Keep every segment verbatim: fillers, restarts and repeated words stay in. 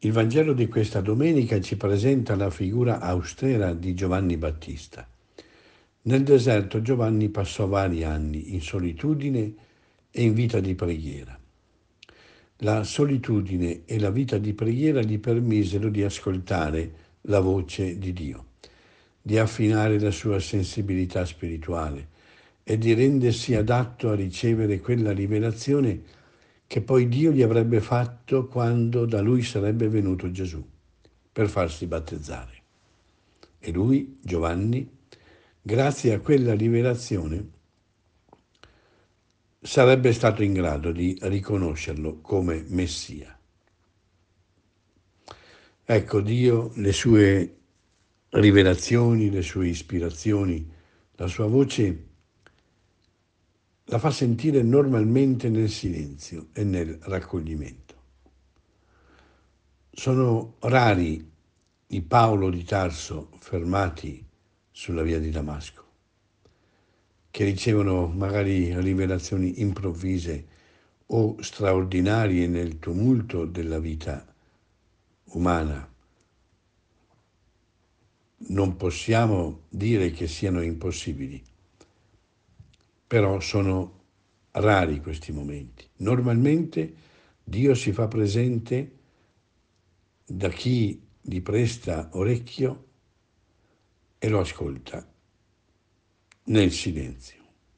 Il Vangelo di questa domenica ci presenta la figura austera di Giovanni Battista. Nel deserto Giovanni passò vari anni in solitudine e in vita di preghiera. La solitudine e la vita di preghiera gli permisero di ascoltare la voce di Dio, di affinare la sua sensibilità spirituale e di rendersi adatto a ricevere quella rivelazione che poi Dio gli avrebbe fatto quando da lui sarebbe venuto Gesù per farsi battezzare. E lui, Giovanni, grazie a quella rivelazione, sarebbe stato in grado di riconoscerlo come Messia. Ecco, Dio, le sue rivelazioni, le sue ispirazioni, la sua voce la fa sentire normalmente nel silenzio e nel raccoglimento. Sono rari i Paolo di Tarso fermati sulla via di Damasco, che ricevono magari rivelazioni improvvise o straordinarie nel tumulto della vita umana. Non possiamo dire che siano impossibili, però sono rari questi momenti. Normalmente Dio si fa presente da chi gli presta orecchio e lo ascolta nel silenzio.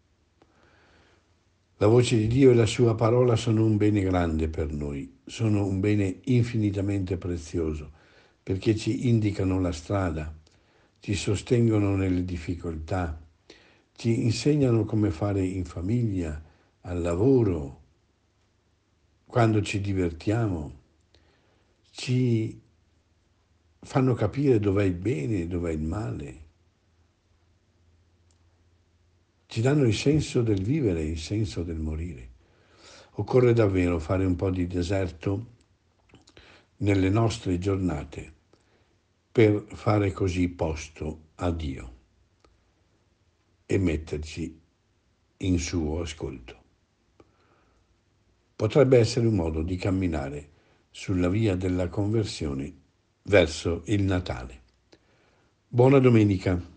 La voce di Dio e la sua parola sono un bene grande per noi, sono un bene infinitamente prezioso, perché ci indicano la strada, ci sostengono nelle difficoltà, ci insegnano come fare in famiglia, al lavoro, quando ci divertiamo, ci fanno capire dov'è il bene e dov'è il male. Ci danno il senso del vivere, il senso del morire. Occorre davvero fare un po' di deserto nelle nostre giornate per fare così posto a Dio e metterci in suo ascolto. Potrebbe essere un modo di camminare sulla via della conversione verso il Natale. Buona domenica.